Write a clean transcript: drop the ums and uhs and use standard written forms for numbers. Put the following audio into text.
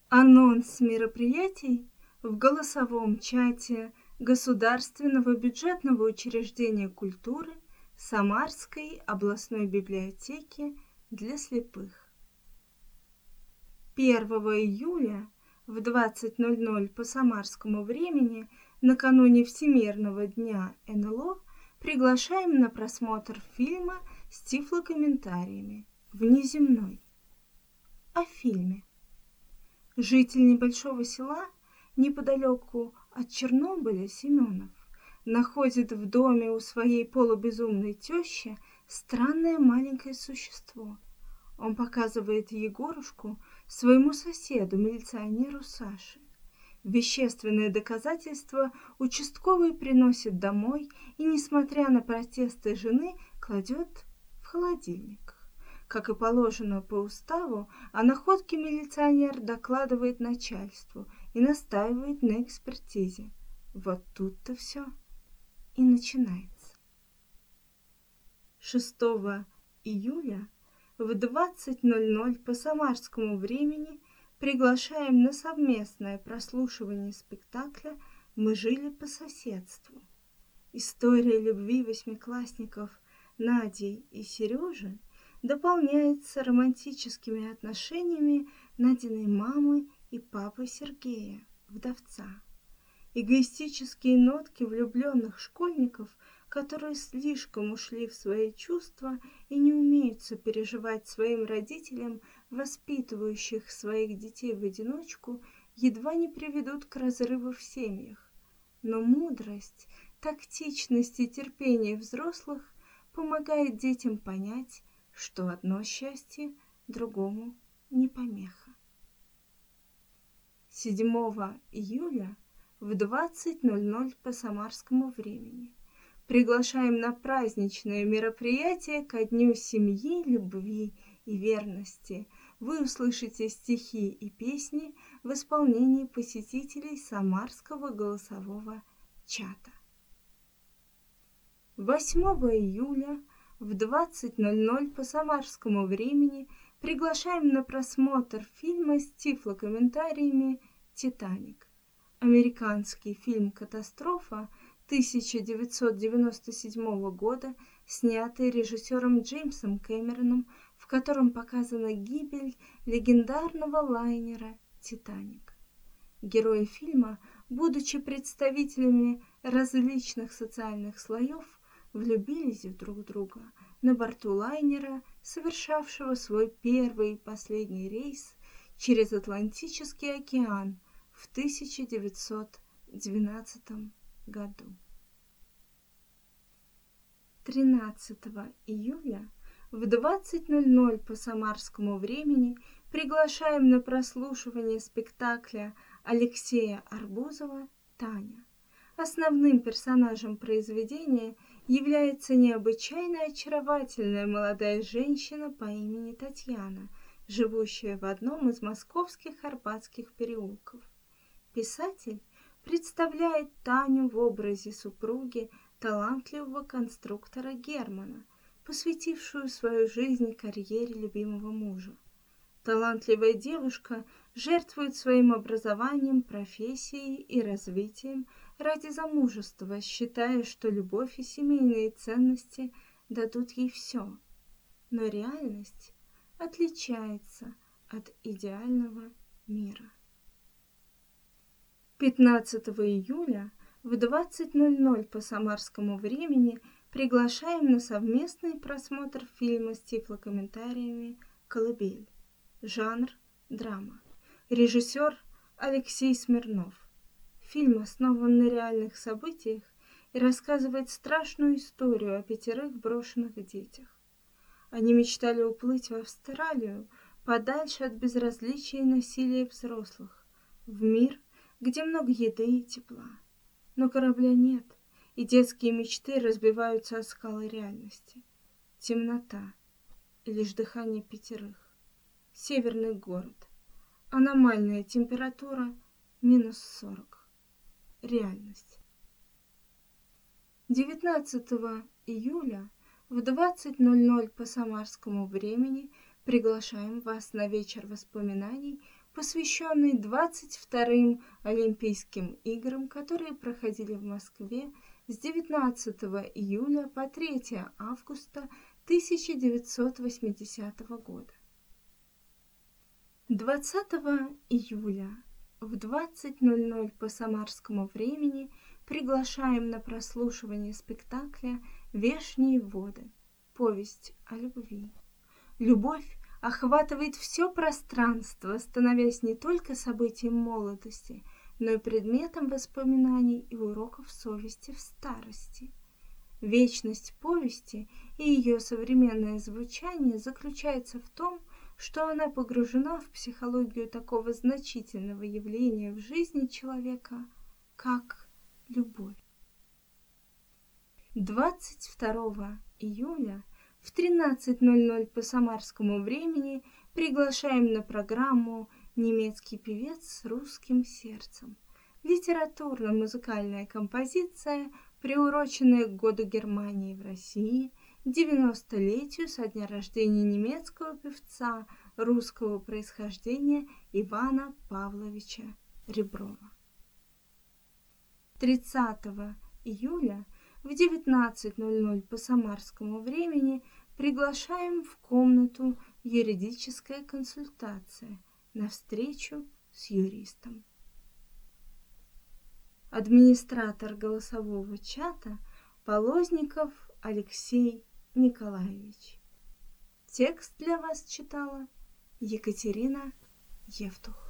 Анонс мероприятий в голосовом чате Государственного бюджетного учреждения культуры Самарской областной библиотеки для слепых. 1 июля в 20:00 по самарскому времени, накануне Всемирного дня НЛО, приглашаем на просмотр фильма с тифлокомментариями «Внеземной». О фильме. Житель небольшого села неподалеку от Чернобыля Семенов находит в доме у своей полубезумной тещи странное маленькое существо. Он показывает Егорушку своему соседу, милиционеру Саше. Вещественное доказательство участковый приносит домой и, несмотря на протесты жены, кладет в холодильник. Как и положено по уставу, о находке милиционер докладывает начальству и настаивает на экспертизе. Вот тут-то все и начинается. 6 июля в 20:00 по самарскому времени приглашаем на совместное прослушивание спектакля «Мы жили по соседству». История любви восьмиклассников Нади и Сережи дополняется романтическими отношениями Надиной мамы и папы Сергея, вдовца. Эгоистические нотки влюбленных школьников, которые слишком ушли в свои чувства и не умеют сопереживать своим родителям, воспитывающих своих детей в одиночку, едва не приведут к разрыву в семьях. Но мудрость, тактичность и терпение взрослых помогает детям понять, что одно счастье другому не помеха. 7 июля в 20:00 по самарскому времени приглашаем на праздничное мероприятие ко Дню семьи, любви и верности. Вы услышите стихи и песни в исполнении посетителей самарского голосового чата. 8 июля в 20:00 по самарскому времени приглашаем на просмотр фильма с тифлокомментариями «Титаник». Американский фильм «Катастрофа» 1997 года, снятый режиссером Джеймсом Кэмероном, в котором показана гибель легендарного лайнера «Титаник». Герои фильма, будучи представителями различных социальных слоев, влюбились друг в друга на борту лайнера, совершавшего свой первый и последний рейс через Атлантический океан в 1912 году. 13 июля в 20:00 по самарскому времени приглашаем на прослушивание спектакля Алексея Арбузова «Таня». Основным персонажем произведения является необычайно очаровательная молодая женщина по имени Татьяна, живущая в одном из московских арбатских переулков. Писатель представляет Таню в образе супруги талантливого конструктора Германа, посвятившую свою жизнь карьере любимого мужа. Талантливая девушка жертвует своим образованием, профессией и развитием ради замужества, считая, что любовь и семейные ценности дадут ей все. Но реальность отличается от идеального мира. 15 июля в 20:00 по самарскому времени приглашаем на совместный просмотр фильма с тифлокомментариями «Колыбель». Жанр – драма. Режиссер – Алексей Смирнов. Фильм основан на реальных событиях и рассказывает страшную историю о 5 брошенных детях. Они мечтали уплыть в Австралию, подальше от безразличия и насилия взрослых, в мир, где много еды и тепла. Но корабля нет, и детские мечты разбиваются о скалы реальности. Темнота, лишь дыхание 5. Северный город. Аномальная температура -40. Реальность. 19 июля в 20:00 по самарскому времени приглашаем вас на вечер воспоминаний посвященный 22-м Олимпийским играм, которые проходили в Москве с 19 июля по 3 августа 1980 года. 20 июля в 20:00 по самарскому времени приглашаем на прослушивание спектакля «Вешние воды. Повесть о любви». Любовь охватывает все пространство, становясь не только событием молодости, но и предметом воспоминаний и уроков совести в старости. Вечность повести и ее современное звучание заключается в том, что она погружена в психологию такого значительного явления в жизни человека, как любовь. 22 июля в 13:00 по самарскому времени приглашаем на программу «Немецкий певец с русским сердцем». Литературно-музыкальная композиция, приуроченная к году Германии в России, 90-летию со дня рождения немецкого певца русского происхождения Ивана Павловича Реброва. 30 июля в 19:00 по самарскому времени приглашаем в комнату «Юридическая консультация» на встречу с юристом. Администратор голосового чата Полозников Алексей Николаевич. Текст для вас читала Екатерина Евтух.